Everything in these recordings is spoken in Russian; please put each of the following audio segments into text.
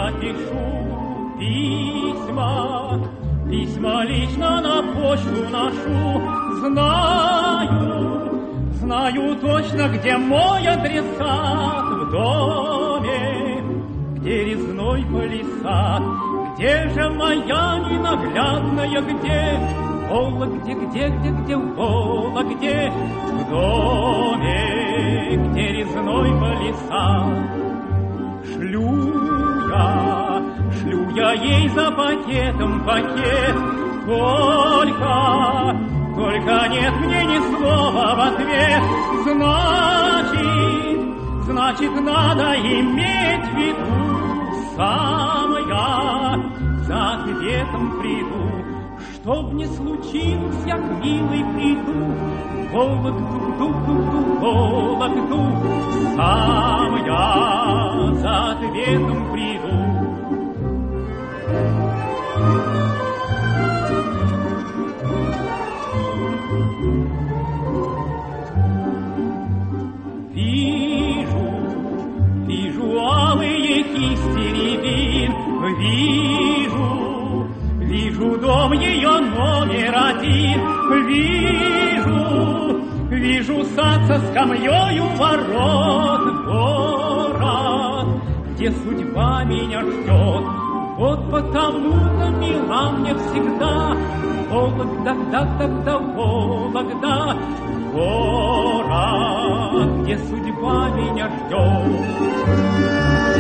я пишу письма, письма лично на почту ношу. Знаю точно, где мой адресат. В доме, где резной палисад. Где же моя ненаглядная, где? Вологде, где, Вологде? В доме, где резной палисад. Шлю я ей за пакетом пакет. Только нет мне ни слова в ответ. Значит, надо иметь в виду. Сам я за ответом приду. Чтоб не случилось, я к милой приду. Вологду. Сам я за ответом приду. Вижу алые кисти рябин. Вижу дом ее номер один. Вижу сад со скамьей у ворот. Город, где судьба меня ждет. Вот потому-то мила мне всегда Вологда. Город, где судьба меня ждет.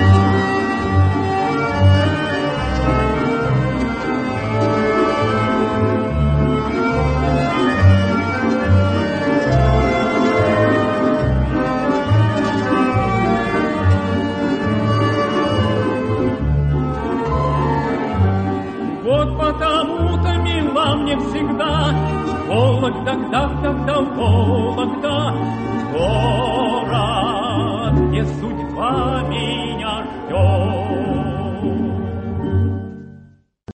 Вот потому-то мила мне всегда Вологда.